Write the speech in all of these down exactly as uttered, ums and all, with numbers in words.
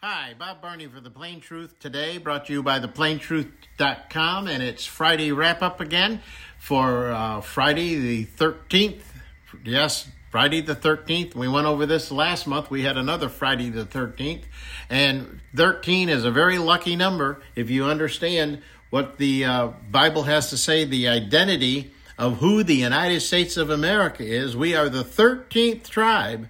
Hi, Bob Barney for The Plain Truth Today, brought to you by the plain truth dot com, and it's Friday wrap-up again for uh, Friday the thirteenth. Yes, Friday the thirteenth. We went over this last month. We had another Friday the thirteenth, and thirteen is a very lucky number if you understand what the uh, Bible has to say, the identity of who the United States of America is. We are the thirteenth tribe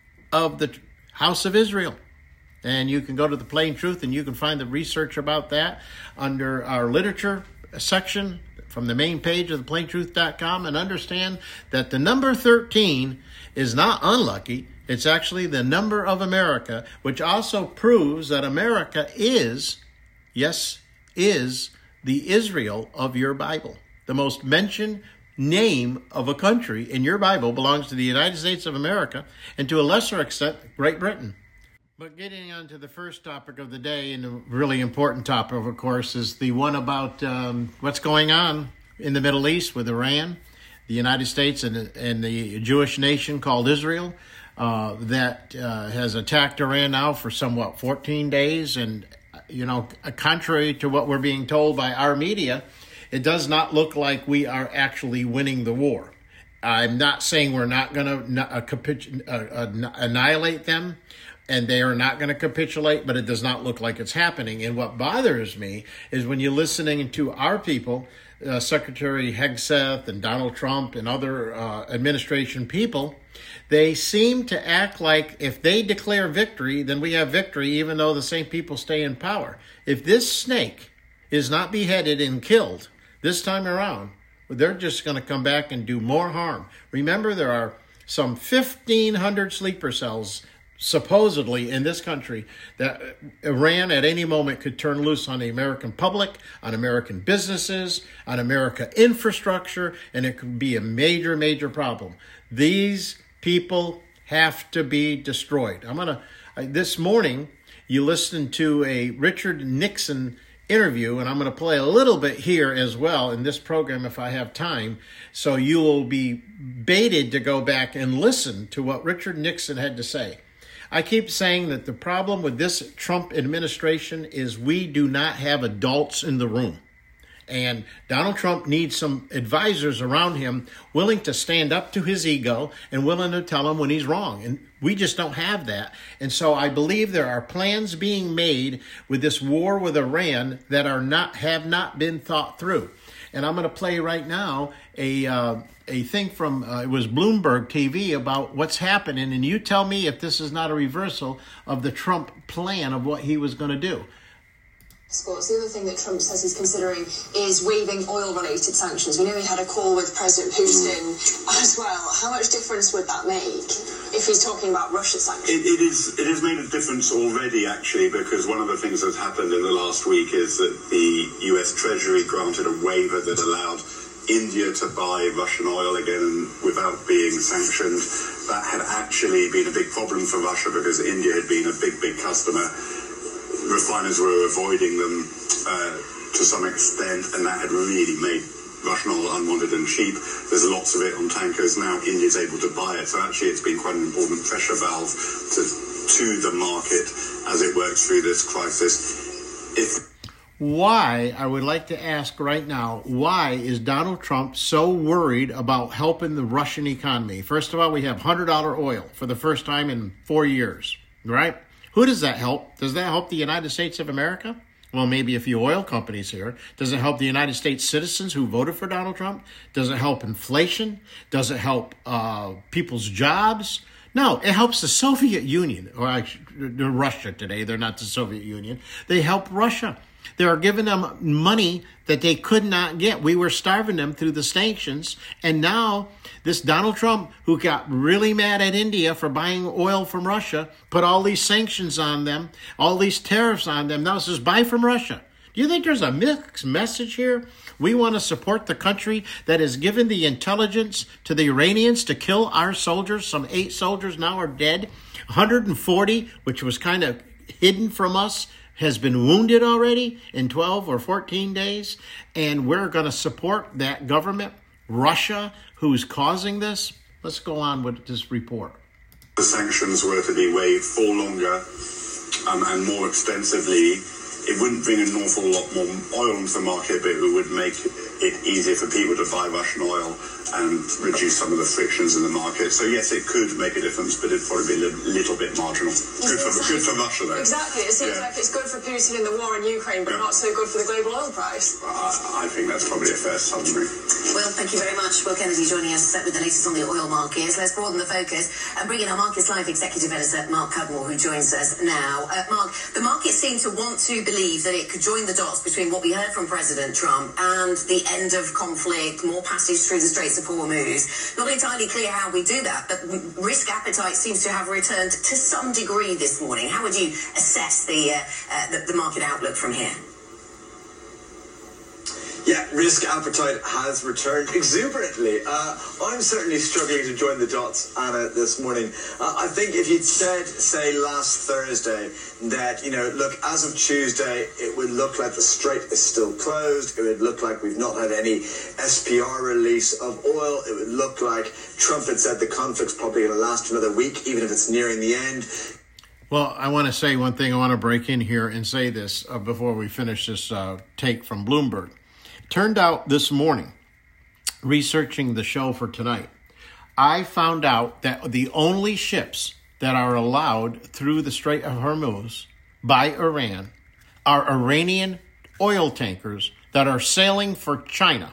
of the House of Israel. And you can go to The Plain Truth and you can find the research about that under our literature section from the main page of the plain truth dot com, and understand that the number thirteen is not unlucky. It's actually the number of America, which also proves that America is, yes, is the Israel of your Bible. The most mentioned name of a country in your Bible belongs to the United States of America, and to a lesser extent, Great Britain. But getting on to the first topic of the day, and a really important topic, of course, is the one about um, what's going on in the Middle East with Iran, the United States, and, and the Jewish nation called Israel uh, that uh, has attacked Iran now for somewhat fourteen days. And, you know, contrary to what we're being told by our media, it does not look like we are actually winning the war. I'm not saying we're not going to uh, capitu- uh, uh, annihilate them, and they are not going to capitulate, but it does not look like it's happening. And what bothers me is when you're listening to our people, uh, Secretary Hegseth and Donald Trump and other uh, administration people, they seem to act like if they declare victory, then we have victory, even though the same people stay in power. If this snake is not beheaded and killed this time around, they're just going to come back and do more harm. Remember, there are some fifteen hundred sleeper cells supposedly in this country that Iran at any moment could turn loose on the American public, on American businesses, on American infrastructure, and it could be a major, major problem. These people have to be destroyed. I'm going to, this morning, you listened to a Richard Nixon interview, and I'm going to play a little bit here as well in this program if I have time, so you will be baited to go back and listen to what Richard Nixon had to say. I keep saying that the problem with this Trump administration is we do not have adults in the room. And Donald Trump needs some advisors around him willing to stand up to his ego and willing to tell him when he's wrong. And we just don't have that. And so I believe there are plans being made with this war with Iran that are not have not been thought through. And I'm going to play right now a uh, a thing from, uh, it was Bloomberg T V about what's happening. And you tell me if this is not a reversal of the Trump plan of what he was going to do. The other thing that Trump says he's considering is waiving oil-related sanctions. We know he had a call with President Putin as well. How much difference would that make if he's talking about Russia sanctions? It, it is. It has made a difference already, actually, because one of the things that's happened in the last week is that the U S Treasury granted a waiver that allowed India to buy Russian oil again without being sanctioned. That had actually been a big problem for Russia because India had been a big, big customer. Refiners were avoiding them uh, to some extent, and that had really made Russian oil unwanted and cheap. There's lots of it on tankers now. India's able to buy it, so actually it's been quite an important pressure valve to, to the market as it works through this crisis. If Why, I would like to ask right now, why is Donald Trump so worried about helping the Russian economy? First of all, we have one hundred dollars oil for the first time in four years, right? Who does that help? Does that help the United States of America? Well, maybe a few oil companies here. Does it help the United States citizens who voted for Donald Trump? Does it help inflation? Does it help uh, people's jobs? No, it helps the Soviet Union, or actually, Russia today. They're not the Soviet Union. They help Russia. They are giving them money that they could not get. We were starving them through the sanctions. And now this Donald Trump, who got really mad at India for buying oil from Russia, put all these sanctions on them, all these tariffs on them. Now says, buy from Russia. Do you think there's a mixed message here? We want to support the country that has given the intelligence to the Iranians to kill our soldiers. Some eight soldiers now are dead. one hundred forty, which was kind of hidden from us, has been wounded already in twelve or fourteen days. And we're going to support that government, Russia, who's causing this. Let's go on with this report. The sanctions were to be waived for longer. um, and more extensively, it wouldn't bring an awful lot more oil into the market, but it would make it easier for people to buy Russian oil and reduce some of the frictions in the market. So yes, it could make a difference, but it'd probably be a little, little bit marginal. Good for, good for Russia, though. Exactly. It seems yeah. like it's good for Putin in the war in Ukraine, but yeah. not so good for the global oil price. I, I think that's probably a fair summary. Well, thank you very much. Will Kennedy joining us with the latest on the oil markets. Let's broaden the focus and bring in our Markets Live executive editor, Mark Cudmore, who joins us now. Uh, Mark, the markets seem to want to believe that it could join the dots between what we heard from President Trump and the end of conflict, more passage through the Straits of Hormuz. Not entirely clear how we do that, but risk appetite seems to have returned to some degree this morning. How would you assess the, uh, uh, the, the market outlook from here? Yeah, risk appetite has returned exuberantly. Uh, I'm certainly struggling to join the dots, Anna, this morning. Uh, I think if you'd said, say, last Thursday that, you know, look, as of Tuesday, it would look like the Strait is still closed. It would look like we've not had any S P R release of oil. It would look like Trump had said the conflict's probably going to last another week, even if it's nearing the end. Well, I want to say one thing. I want to break in here and say this uh, before we finish this uh, take from Bloomberg. Turned out this morning, researching the show for tonight, I found out that the only ships that are allowed through the Strait of Hormuz by Iran are Iranian oil tankers that are sailing for China.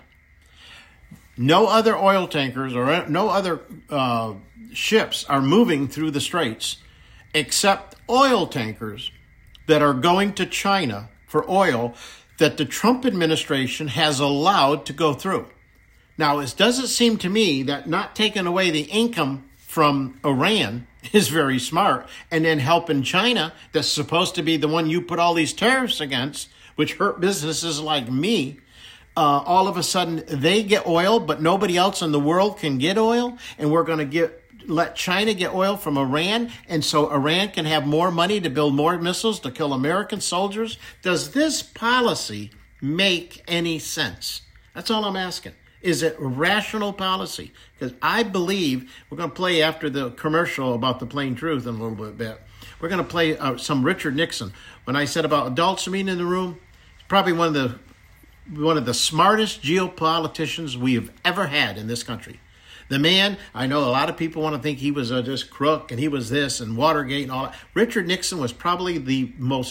No other oil tankers or no other uh, ships are moving through the straits except oil tankers that are going to China for oil that the Trump administration has allowed to go through. Now, it doesn't seem to me that not taking away the income from Iran is very smart, and then helping China, that's supposed to be the one you put all these tariffs against, which hurt businesses like me, uh, all of a sudden they get oil, but nobody else in the world can get oil, and we're going to get let China get oil from Iran, and so Iran can have more money to build more missiles to kill American soldiers? Does this policy make any sense? That's all I'm asking. Is it rational policy? Because I believe we're going to play after the commercial about the plain truth in a little bit. We're going to play uh, some Richard Nixon. When I said about adults meeting in the room, he's probably one of the one of the smartest geopoliticians we have ever had in this country. The man, I know a lot of people want to think he was a just crook and he was this and Watergate and all that. Richard Nixon was probably the most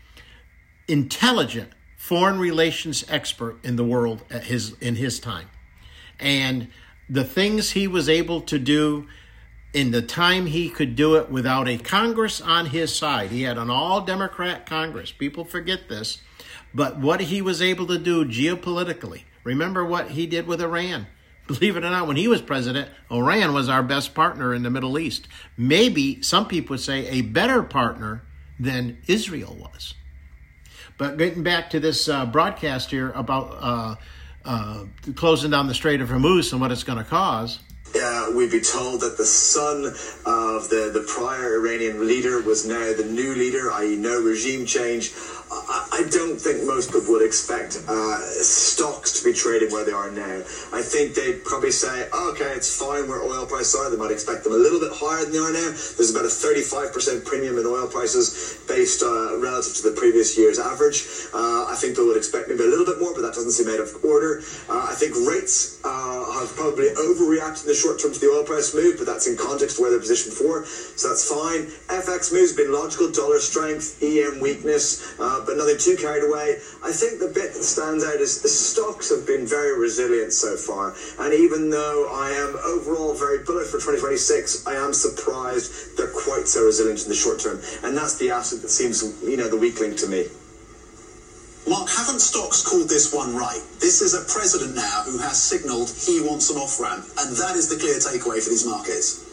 intelligent foreign relations expert in the world at his in his time. And the things he was able to do in the time he could do it without a Congress on his side. He had an all-Democrat Congress. People forget this. But what he was able to do geopolitically, remember what he did with Iran. Believe it or not, when he was president, Iran was our best partner in the Middle East. Maybe some people would say a better partner than Israel was. But getting back to this uh, broadcast here about uh, uh, closing down the Strait of Hormuz and what it's going to cause. Uh, we'd be told that the son of the, the prior Iranian leader was now the new leader, that is no regime change. I, I don't think most people would expect uh, stocks to be trading where they are now. I think they'd probably say, oh, okay, it's fine where oil prices are. They might expect them a little bit higher than they are now. There's about a thirty-five percent premium in oil prices based uh, relative to the previous year's average. Uh, I think they would expect maybe a little bit more, but that doesn't seem out of order. Uh, I think rates uh, have probably overreacted in the short term to the oil price move, but that's in context to where they're positioned for, so that's fine. F X moves have been logical, dollar strength, E M weakness, uh, but nothing too carried away. I think the bit that stands out is the stocks have been very resilient so far, and even though I am overall very bullish for twenty twenty-six, I am surprised they're quite so resilient in the short term, and that's the asset that seems, you know, the weak link to me. Mark, haven't stocks called this one right? This is a president now who has signalled he wants an off-ramp, and that is the clear takeaway for these markets.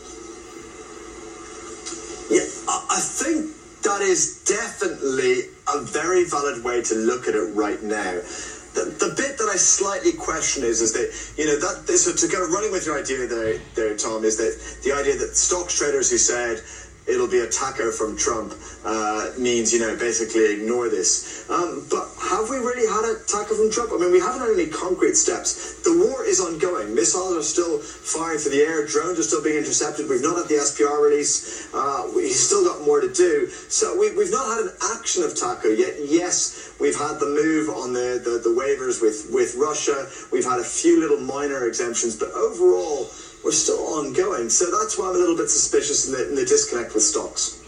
Yeah, I think that is definitely a very valid way to look at it right now. The, the bit that I slightly question is, is that, you know, that this, so to go running with your idea there, there, Tom, is that the idea that stocks traders who said, it'll be a taco from Trump uh, means, you know, basically ignore this. Um, but have we really had a taco from Trump? I mean, we haven't had any concrete steps. The war is ongoing. Missiles are still firing through the air. Drones are still being intercepted. We've not had the S P R release. Uh, we've still got more to do. So we, we've not had an action of taco yet. Yes, we've had the move on the, the, the waivers with, with Russia. We've had a few little minor exemptions, but overall, we're still ongoing. So that's why I'm a little bit suspicious in the, in the disconnect with stocks.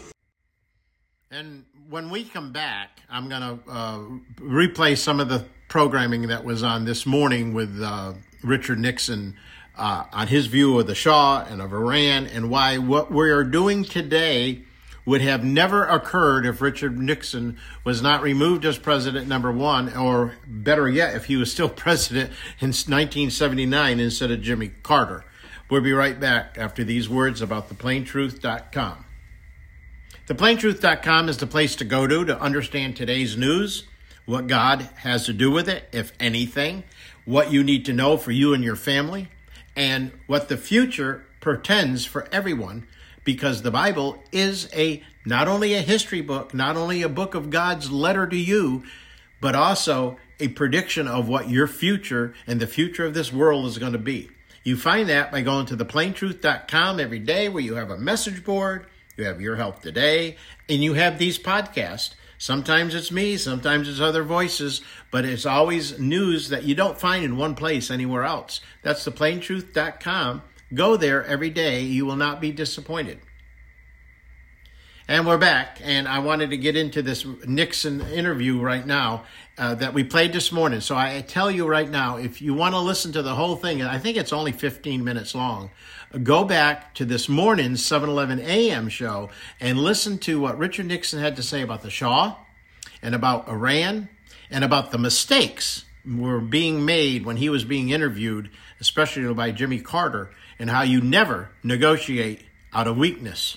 And when we come back, I'm going to uh, replay some of the programming that was on this morning with uh, Richard Nixon uh, on his view of the Shah and of Iran, and why what we are doing today would have never occurred if Richard Nixon was not removed as president, number one, or better yet, if he was still president in nineteen seventy-nine instead of Jimmy Carter. We'll be right back after these words about the plain truth dot com. the plain truth dot com is the place to go to to understand today's news, what God has to do with it, if anything, what you need to know for you and your family, and what the future portends for everyone, because the Bible is a not only a history book, not only a book of God's letter to you, but also a prediction of what your future and the future of this world is going to be. You find that by going to the plain truth dot com every day, where you have a message board, you have Your Health Today, and you have these podcasts. Sometimes it's me, sometimes it's other voices, but it's always news that you don't find in one place anywhere else. That's the plain truth dot com. Go there every day. You will not be disappointed. And we're back, and I wanted to get into this Nixon interview right now uh, that we played this morning. So I tell you right now, if you want to listen to the whole thing, and I think it's only fifteen minutes long, go back to this morning's seven eleven a.m. show and listen to what Richard Nixon had to say about the Shah and about Iran and about the mistakes were being made when he was being interviewed, especially by Jimmy Carter, and how you never negotiate out of weakness.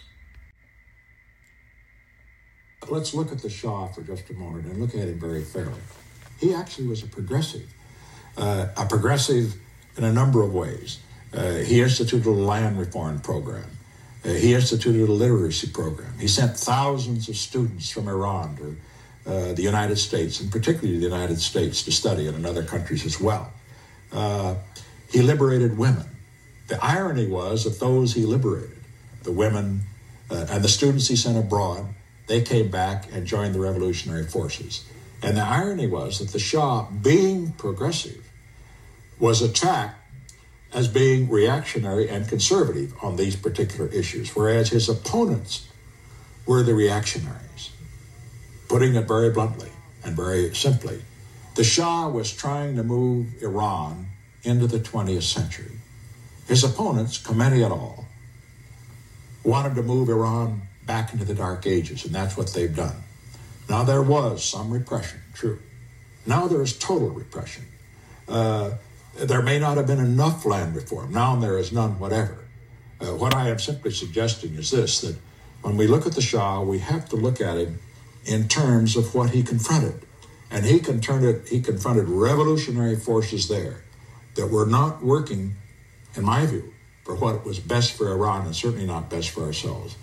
Let's look at the Shah for just a moment and look at him very fairly. He actually was a progressive, uh, a progressive in a number of ways. Uh, he instituted a land reform program. Uh, he instituted a literacy program. He sent thousands of students from Iran to uh, the United States, and particularly the United States, to study, and in other countries as well. Uh, he liberated women. The irony was that those he liberated, the women uh, and the students he sent abroad, they came back and joined the revolutionary forces. And the irony was that the Shah, being progressive, was attacked as being reactionary and conservative on these particular issues, whereas his opponents were the reactionaries. Putting it very bluntly and very simply, the Shah was trying to move Iran into the twentieth century. His opponents, Khomeini et al., wanted to move Iran back into the Dark Ages, and that's what they've done. Now, there was some repression, true. Now there is total repression. Uh, there may not have been enough land reform. Now there is none whatever. Uh, what I am simply suggesting is this, that when we look at the Shah, we have to look at him in terms of what he confronted. And he confronted, he confronted revolutionary forces there that were not working, in my view, for what was best for Iran, and certainly not best for ourselves.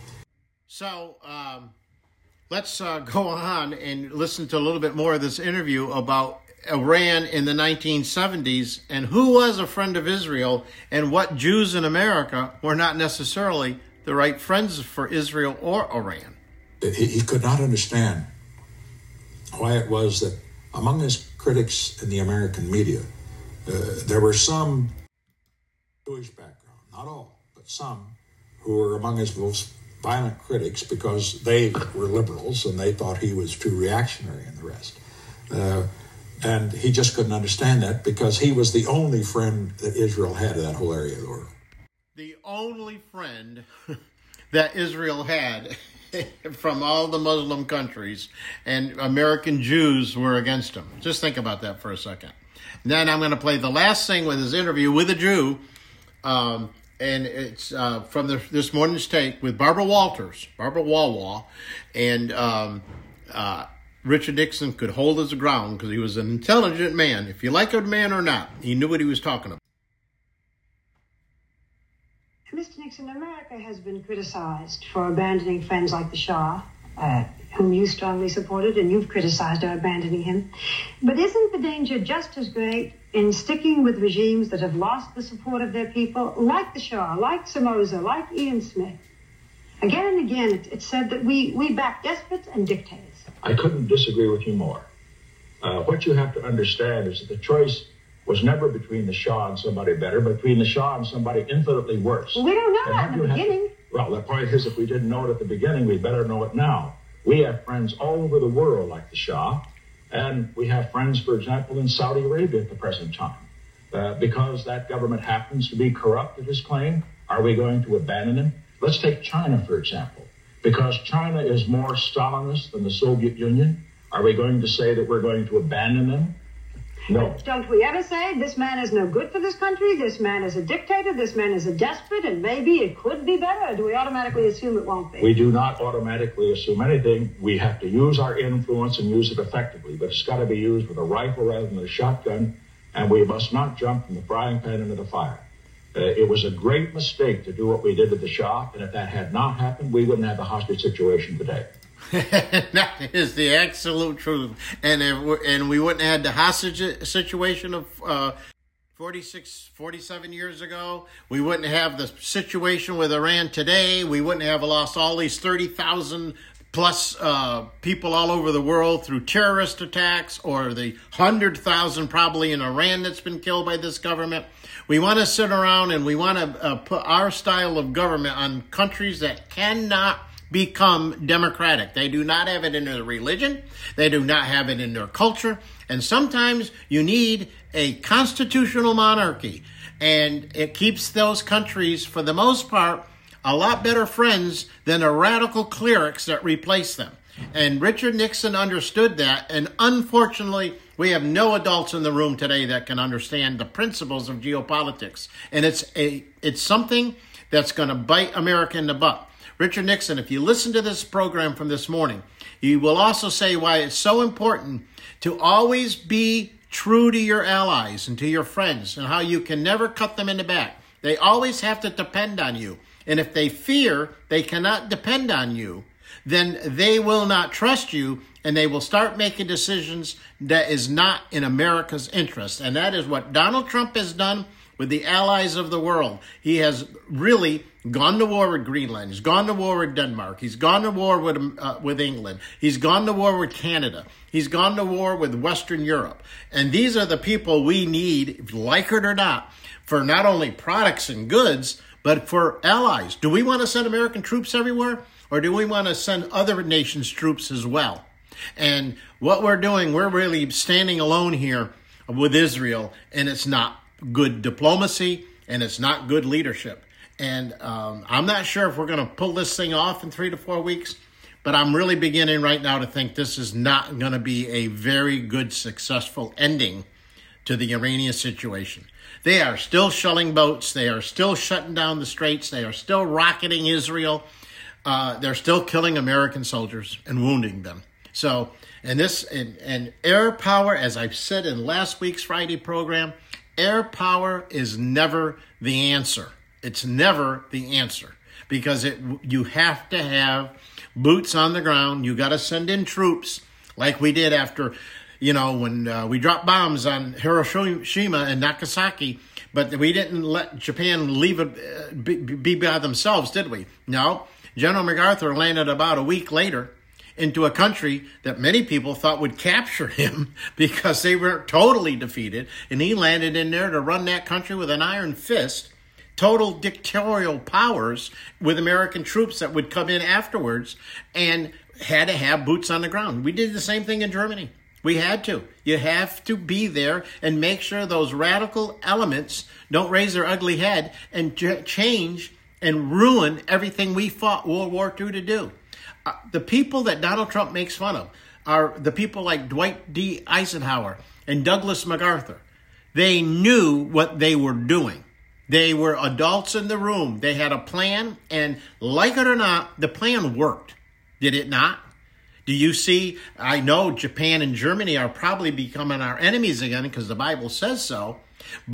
So um, let's uh, go on and listen to a little bit more of this interview about Iran in the nineteen seventies and who was a friend of Israel and what Jews in America were not necessarily the right friends for Israel or Iran. He, he could not understand why it was that among his critics in the American media, uh, there were some Jewish background, not all, but some, who were among his most violent critics because they were liberals and they thought he was too reactionary and the rest. Uh, and he just couldn't understand that because he was the only friend that Israel had in that whole area of the world. The only friend that Israel had from all the Muslim countries, and American Jews were against him. Just think about that for a second. And then I'm going to play the last thing with his interview with a Jew, um, and it's uh, from the, this morning's take with Barbara Walters, Barbara Walwall, and um, uh, Richard Nixon could hold his ground because he was an intelligent man. If you like a man or not, he knew what he was talking about. Mister Nixon, America has been criticized for abandoning friends like the Shah, uh, whom you strongly supported, and you've criticized our abandoning him. But isn't the danger just as great in sticking with regimes that have lost the support of their people, like the Shah, like Somoza, like Ian Smith? Again and again, it, it's said that we, we back despots and dictators. I couldn't disagree with you more. Uh, what you have to understand is that the choice was never between the Shah and somebody better, but between the Shah and somebody infinitely worse. Well, we don't know And that in the beginning. To, well, the point is, if we didn't know it at the beginning, we better know it now. We have friends all over the world like the Shah, and we have friends, for example, in Saudi Arabia at the present time. Uh, because that government happens to be corrupt, it is claimed, are we going to abandon him? Let's take China, for example. Because China is more Stalinist than the Soviet Union, are we going to say that we're going to abandon them? No. Don't we ever say this man is no good for this country, this man is a dictator, this man is a despot, and maybe it could be better? Or do we automatically assume it won't be? We do not automatically assume anything. We have to use our influence and use it effectively, but it's got to be used with a rifle rather than a shotgun, and we must not jump from the frying pan into the fire. Uh, it was a great mistake to do what we did to the Shah, and if that had not happened, we wouldn't have the hostage situation today. That is the absolute truth. And if and we wouldn't have had the hostage situation of uh, forty-six, forty-seven years ago. We wouldn't have the situation with Iran today. We wouldn't have lost all these thirty thousand plus uh, people all over the world through terrorist attacks, or the one hundred thousand probably in Iran that's been killed by this government. We want to sit around and we want to uh, put our style of government on countries that cannot become democratic. They do not have it in their religion. They do not have it in their culture. And sometimes you need a constitutional monarchy. And it keeps those countries, for the most part, a lot better friends than the radical clerics that replace them. And Richard Nixon understood that. And unfortunately, we have no adults in the room today that can understand the principles of geopolitics. And it's a it's something that's going to bite America in the butt. Richard Nixon, if you listen to this program from this morning, you will also say why it's so important to always be true to your allies and to your friends, and how you can never cut them in the back. They always have to depend on you. And if they fear they cannot depend on you, then they will not trust you, and they will start making decisions that is not in America's interest. And that is what Donald Trump has done with the allies of the world. He has really gone to war with Greenland. He's gone to war with Denmark. He's gone to war with uh, with England. He's gone to war with Canada. He's gone to war with Western Europe. And these are the people we need, like it or not, for not only products and goods, but for allies. Do we want to send American troops everywhere? Or do we want to send other nations' troops as well? And what we're doing, we're really standing alone here with Israel, and it's not good diplomacy, and it's not good leadership. And um, I'm not sure if we're going to pull this thing off in three to four weeks, but I'm really beginning right now to think this is not going to be a very good, successful ending to the Iranian situation. They are still shelling boats. They are still shutting down the straits. They are still rocketing Israel. Uh, they're still killing American soldiers and wounding them. So, and this, and, and air power, as I've said in last week's Friday program, air power is never the answer. It's never the answer, because it you have to have boots on the ground. You got to send in troops like we did after, you know, when uh, we dropped bombs on Hiroshima and Nagasaki, but we didn't let Japan leave it uh, be, be by themselves, did we? No. General MacArthur landed about a week later into a country that many people thought would capture him because they were totally defeated. And he landed in there to run that country with an iron fist, total dictatorial powers with American troops that would come in afterwards, and had to have boots on the ground. We did the same thing in Germany. We had to. You have to be there and make sure those radical elements don't raise their ugly head and ch- change and ruin everything we fought World War Two to do. Uh, the people that Donald Trump makes fun of are the people like Dwight D. Eisenhower and Douglas MacArthur. They knew what they were doing. They were adults in the room. They had a plan, and like it or not, the plan worked. Did it not? Do you see? I know Japan and Germany are probably becoming our enemies again because the Bible says so, but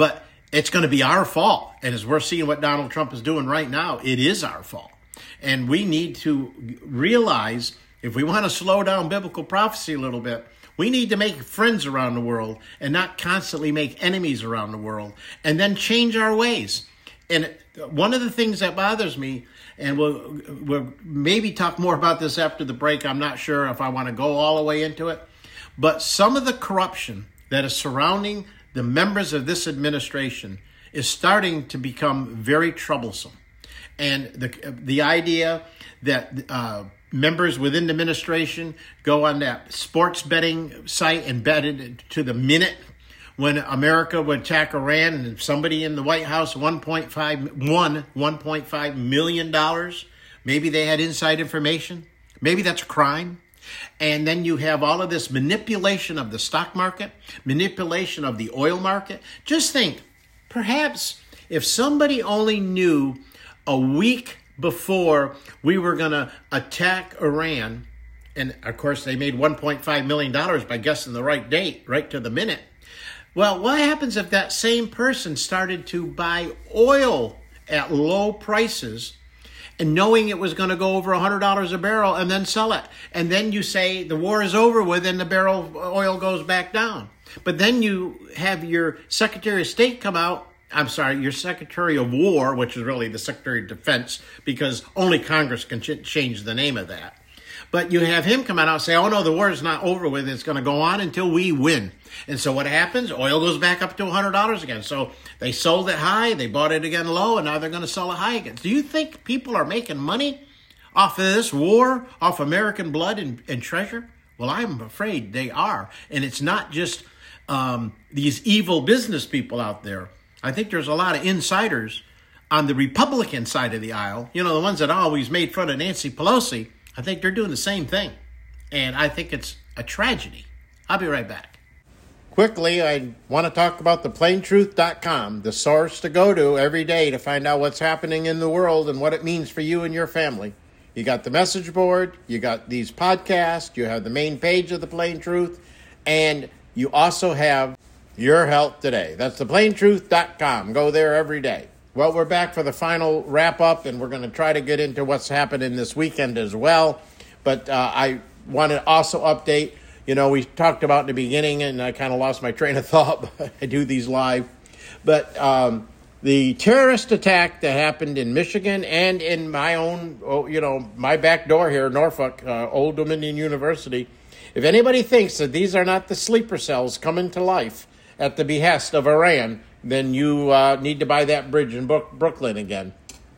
it's going to be our fault. And as we're seeing what Donald Trump is doing right now, it is our fault. And we need to realize, if we want to slow down biblical prophecy a little bit, we need to make friends around the world and not constantly make enemies around the world, and then change our ways. And one of the things that bothers me, and we'll, we'll maybe talk more about this after the break, I'm not sure if I want to go all the way into it, but some of the corruption that is surrounding the members of this administration is starting to become very troublesome. And the the idea that uh, members within the administration go on that sports betting site and bet it to the minute when America would attack Iran, and somebody in the White House, one point five won one point five million dollars. Maybe they had inside information. Maybe that's a crime. And then you have all of this manipulation of the stock market, manipulation of the oil market. Just think, perhaps if somebody only knew a week before we were going to attack Iran, and of course they made one point five million dollars by guessing the right date, right to the minute. Well, what happens if that same person started to buy oil at low prices and knowing it was going to go over one hundred dollars a barrel and then sell it? And then you say the war is over with and the barrel of oil goes back down. But then you have your Secretary of State come out, I'm sorry, your Secretary of War, which is really the Secretary of Defense, because only Congress can ch- change the name of that. But you have him come out and say, oh no, the war is not over with. It's going to go on until we win. And so what happens? Oil goes back up to one hundred dollars again. So they sold it high, they bought it again low, and now they're going to sell it high again. Do you think people are making money off of this war, off American blood and, and treasure? Well, I'm afraid they are. And it's not just um, these evil business people out there. I think there's a lot of insiders on the Republican side of the aisle, you know, the ones that always made fun of Nancy Pelosi. I think they're doing the same thing. And I think it's a tragedy. I'll be right back. Quickly, I want to talk about the plain truth dot com, the source to go to every day to find out what's happening in the world and what it means for you and your family. You got the message board, you got these podcasts, you have the main page of the Plain Truth, and you also have Your Health Today. That's the plain truth dot com. Go there every day. Well, we're back for the final wrap-up, and we're going to try to get into what's happening this weekend as well. But uh, I want to also update, you know, we talked about in the beginning, and I kind of lost my train of thought. I do these live. But um, the terrorist attack that happened in Michigan and in my own, oh, you know, my back door here, Norfolk, uh, Old Dominion University, if anybody thinks that these are not the sleeper cells coming to life at the behest of Iran, then you uh, need to buy that bridge in Brooklyn again.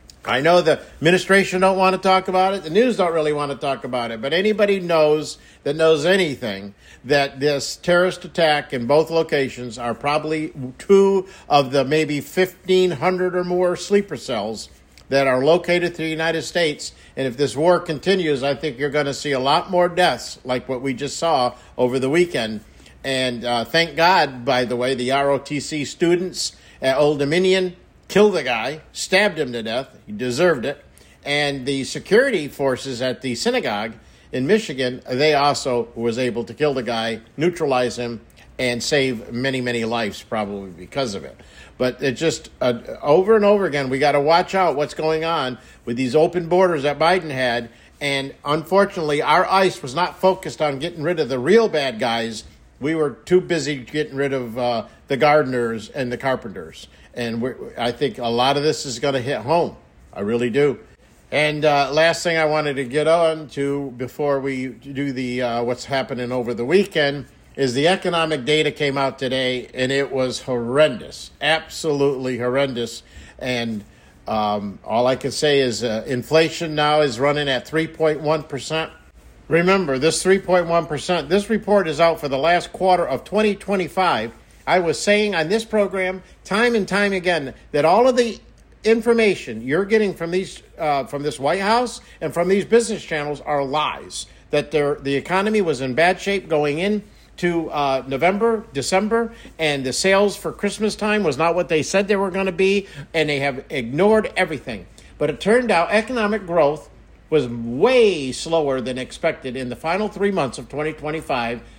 I know the administration don't want to talk about it. The news don't really want to talk about it. But anybody knows that knows anything that this terrorist attack in both locations are probably two of the maybe fifteen hundred or more sleeper cells that are located through the United States. And if this war continues, I think you're going to see a lot more deaths like what we just saw over the weekend. And uh, thank God, by the way, the R O T C students at Old Dominion killed the guy, stabbed him to death. He deserved it. And the security forces at the synagogue in Michigan, they also was able to kill the guy, neutralize him, and save many, many lives probably because of it. But it just, uh, over and over again, we got to watch out what's going on with these open borders that Biden had. And unfortunately, our ICE was not focused on getting rid of the real bad guys. We were too busy getting rid of uh, the gardeners and the carpenters. And we're, I think a lot of this is going to hit home. I really do. And uh, last thing I wanted to get on to before we do the uh, what's happening over the weekend is the economic data came out today, and it was horrendous, absolutely horrendous. And um, all I can say is uh, inflation now is running at three point one percent. Remember, this three point one percent, this report is out for the last quarter of twenty twenty-five. I was saying on this program time and time again that all of the information you're getting from these uh, from this White House and from these business channels are lies, that the economy was in bad shape going in to uh, November, December, and the sales for Christmas time was not what they said they were going to be, and they have ignored everything. But it turned out economic growth was way slower than expected in the final three months of twenty twenty-five.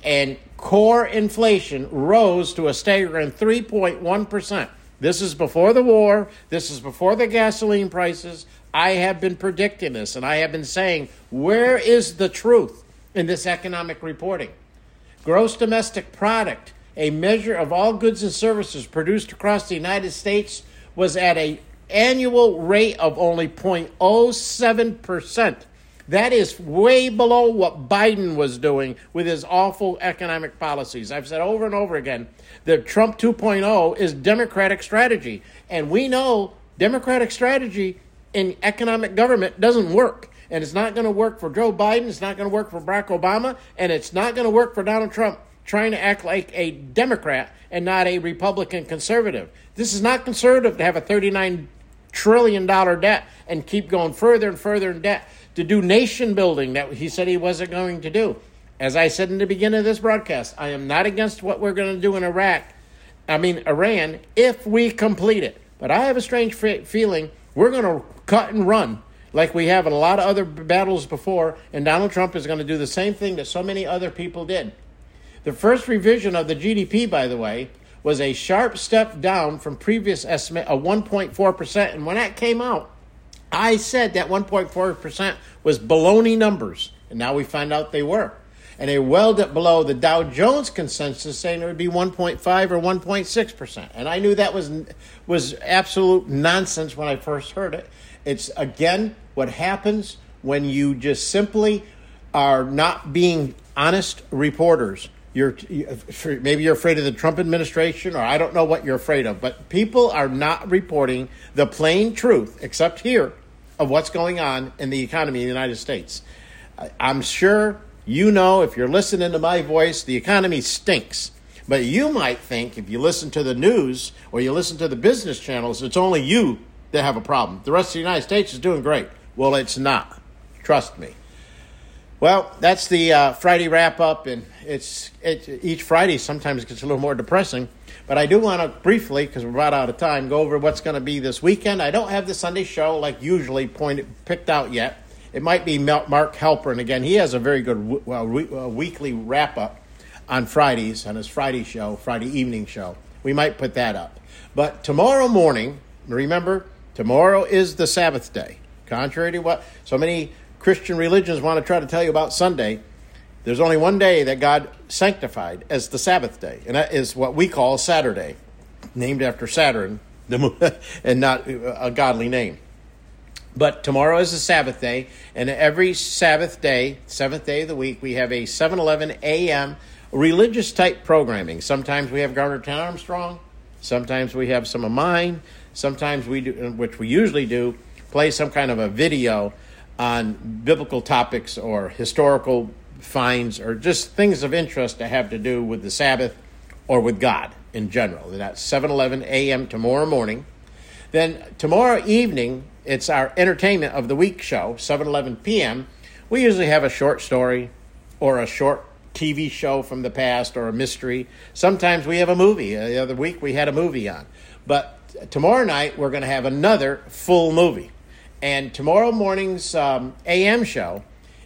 and core inflation rose to a staggering three point one percent. This is before the war. This is before the gasoline prices. I have been predicting this, and I have been saying, where is the truth in this economic reporting? Gross domestic product, a measure of all goods and services produced across the United States, was at an annual rate of only zero point zero seven percent. That is way below what Biden was doing with his awful economic policies. I've said over and over again that Trump two point oh is Democratic strategy. And we know Democratic strategy in economic government doesn't work. And it's not going to work for Joe Biden. It's not going to work for Barack Obama. And it's not going to work for Donald Trump trying to act like a Democrat and not a Republican conservative. This is not conservative to have a thirty-nine trillion dollars debt and keep going further and further in debt to do nation building that he said he wasn't going to do. As I said in the beginning of this broadcast, I am not against what we're going to do in Iraq, I mean Iran, if we complete it. But I have a strange f- feeling we're going to cut and run like we have in a lot of other battles before, and Donald Trump is going to do the same thing that so many other people did. The first revision of the G D P, by the way, was a sharp step down from previous estimate of one point four percent. And when that came out, I said that one point four percent was baloney numbers. And now we find out they were. And they welled it below the Dow Jones consensus saying it would be one point five or one point six percent. And I knew that was was absolute nonsense when I first heard it. It's, again, what happens when you just simply are not being honest reporters. You're maybe you're afraid of the Trump administration, or I don't know what you're afraid of, but people are not reporting the plain truth, except here, of what's going on in the economy in the United States. I'm sure you know, if you're listening to my voice, the economy stinks. But you might think, if you listen to the news or you listen to the business channels, it's only you that have a problem. The rest of the United States is doing great. Well, it's not. Trust me. Well, that's the uh, Friday wrap-up, and it's it, each Friday sometimes gets a little more depressing. But I do want to briefly, because we're about out of time, go over what's going to be this weekend. I don't have the Sunday show like usually pointed, picked out yet. It might be Mark Halperin again. He has a very good well, re, uh, weekly wrap-up on Fridays, on his Friday show, Friday evening show. We might put that up. But tomorrow morning, remember, tomorrow is the Sabbath day. Contrary to what so many Christian religions want to try to tell you about Sunday, there's only one day that God sanctified as the Sabbath day, and that is what we call Saturday, named after Saturn, and not a godly name. But tomorrow is the Sabbath day, and every Sabbath day, seventh day of the week, we have a seven eleven a.m. religious-type programming. Sometimes we have Garner Ten Armstrong. Sometimes we have some of mine. Sometimes we do, which we usually do, play some kind of a video on biblical topics or historical finds or just things of interest that have to do with the Sabbath or with God in general. And that's seven eleven a.m. tomorrow morning. Then tomorrow evening, it's our entertainment of the week show, seven eleven p.m. We usually have a short story or a short T V show from the past or a mystery. Sometimes we have a movie. The other week we had a movie on. But tomorrow night we're going to have another full movie. And tomorrow morning's um, A M show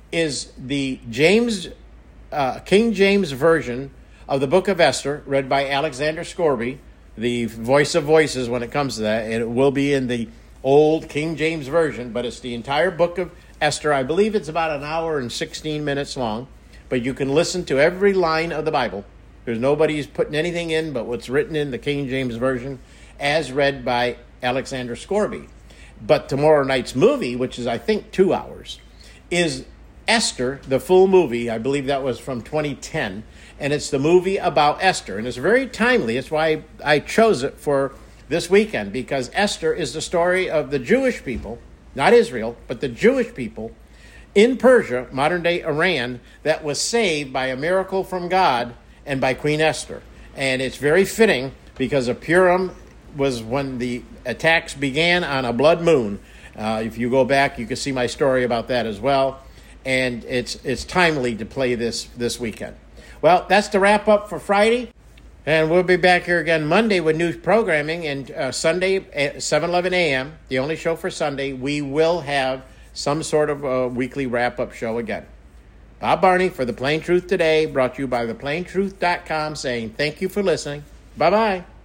is the James uh, King James version of the Book of Esther, read by Alexander Scourby, the voice of voices when it comes to that. And it will be in the old King James version, but it's the entire Book of Esther. I believe it's about an hour and sixteen minutes long, but you can listen to every line of the Bible. There's nobody's putting anything in but what's written in the King James version, as read by Alexander Scourby. But tomorrow night's movie, which is, I think, two hours, is Esther, the full movie. I believe that was from twenty ten. And it's the movie about Esther. And it's very timely. That's why I chose it for this weekend, because Esther is the story of the Jewish people, not Israel, but the Jewish people in Persia, modern-day Iran, that was saved by a miracle from God and by Queen Esther. And it's very fitting because of Purim was when the attacks began on a blood moon. Uh, if you go back, you can see my story about that as well. And it's it's timely to play this this weekend. Well, that's the wrap up for Friday. And we'll be back here again Monday with new programming. And uh, Sunday at seven eleven a.m., the only show for Sunday, we will have some sort of uh, weekly wrap-up show again. Bob Barney for The Plain Truth Today, brought to you by the plain truth dot com, saying thank you for listening. Bye-bye.